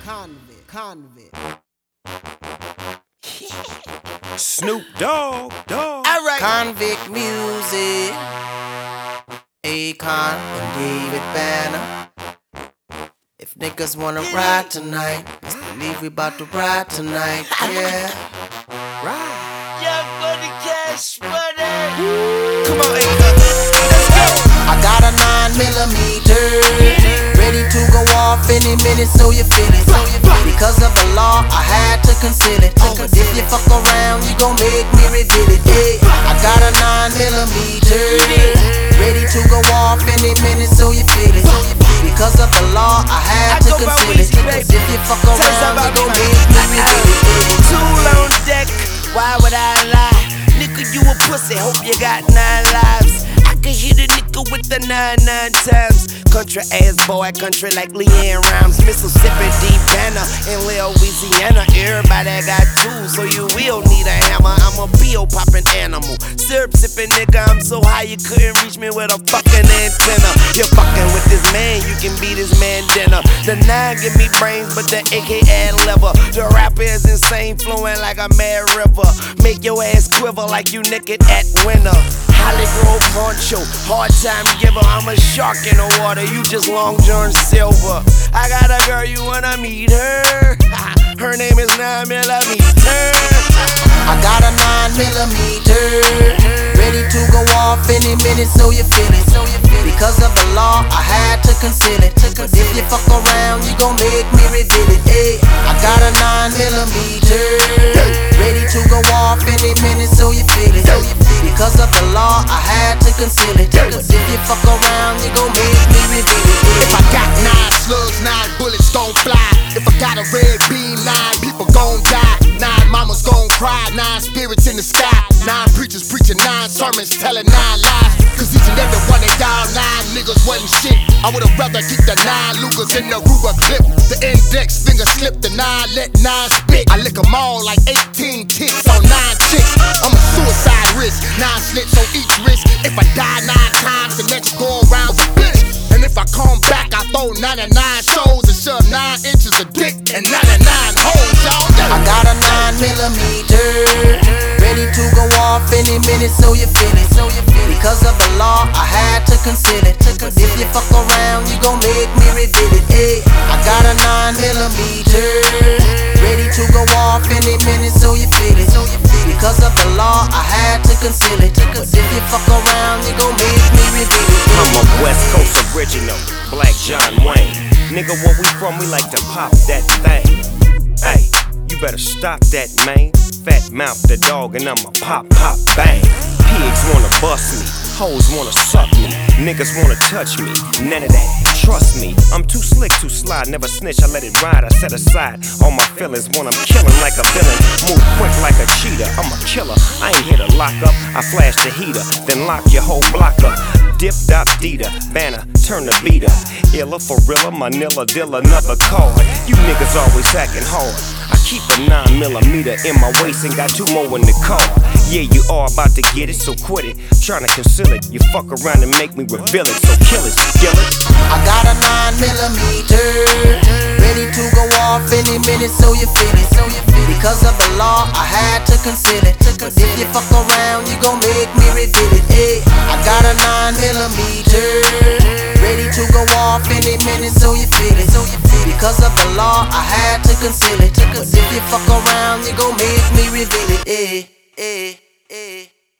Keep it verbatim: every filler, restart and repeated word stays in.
Convict, convict. Snoop Dogg, dog. Alright. Convict music. Akon and David Banner. If niggas wanna ride tonight, just believe we bout to ride tonight, yeah. Right. Young money, cash money. Come on, Akon. Let's go. I got a nine millimeter, ready to go off any minute, so you feel it. Because of the law, I had to conceal it. Cause if you fuck around, you gon' make me reveal it. Hey, I got a nine millimeter, ready to go off any minute, so you feel it. Because of the law, I had to conceal it. Cause if you fuck around, you gon' make me reveal it. Tool on deck, why would I lie? Nigga, you a pussy, hope you got nine lives. I could hit a nigga with the nine nine times. Country ass boy, country like Leanne Rhymes. Mississippi, deep banner in Louisiana. Everybody got tools, so you will need a hammer. I'm a pill popping animal, syrup sipping nigga. I'm so high you couldn't reach me with a fucking antenna. You're fucking with this man, you can be this man dinner. The nine give me brains, but the A K add liver. The rapper is insane, flowing like a mad river. Make your ass quiver like you naked at winter. Holly Grove poncho, hard time giver. I'm a shark in the water, you just Long John Silver. I got a girl, you wanna meet her? Her name is nine millimeter. I got a nine millimeter, ready to go off any minute, so you feel it. Because of the law, I had to conceal it. Cause if you fuck around, you gon' make me reveal it. Hey, I got a nine millimeter, ready to go off any minute, so you feel it. Because of the law, I had to conceal it. Cause if you fuck around, you gon' make me reveal it. If I got nine slugs, nine bullets gon' fly. If I got a red beam, nine people gon' die. Nine mamas gon' cry, nine spirits in the sky. Nine preachers preaching nine sermons, telling nine lies. Cause each and every one of y'all nine niggas wasn't shit. I would've rather get the nine Lucas in the Ruger clip. The index finger slip, the nine let nine spit. I lick 'em all like eighteen ticks on nine chicks. I'm a suicide risk, nine slits on each wrist. If I die nine times, the next go around's a bitch. And if I come back, I throw ninety-nine shows and shove nine inches of dick and ninety-nine holes, y'all. I got a nine millimeter, ready to go off any minute, so you feel it. Because of the law, I had to conceal it. Cause if you fuck around, you gon' make me reveal it. Hey, I got a nine millimeter, ready to go off any minute, so you feel it. Because of the law, I had to conceal it. Cause if you fuck around, you gon' make me reveal it. I'm a West Coast original, Black John Wayne. Nigga, where we from, we like to pop that thing. Hey, you better stop that, man. Fat mouth the dog and I'ma pop, pop, bang. Pigs wanna bust me, hoes wanna suck me, niggas wanna touch me, none of that. Trust me, I'm too slick, too sly, never snitch, I let it ride, I set aside all my feelings when I'm killing like a villain. Move quick like a cheetah, I'm a killer, I ain't here to lock up, I flash the heater, then lock your whole block up. Dip, dop, dita, banner, turn the beater. Illa, for real, Manila, deal another card. You niggas always acting hard. I keep a nine millimeter in my waist and got two more in the car. Yeah, you are about to get it, so quit it. Tryna conceal it, you fuck around and make me reveal it. So kill it, skill it. I got a nine millimeter, ready to go off any minute, so you feel it. Because of the law, I had to conceal it. Cause if you fuck around, you gon' make me reveal it. Hey, I got a nine millimeter, ready to go off any minute, so you feel it. Because of the law, I had to conceal it. Cause if you fuck around, you gon' make me reveal it. Hey, hey.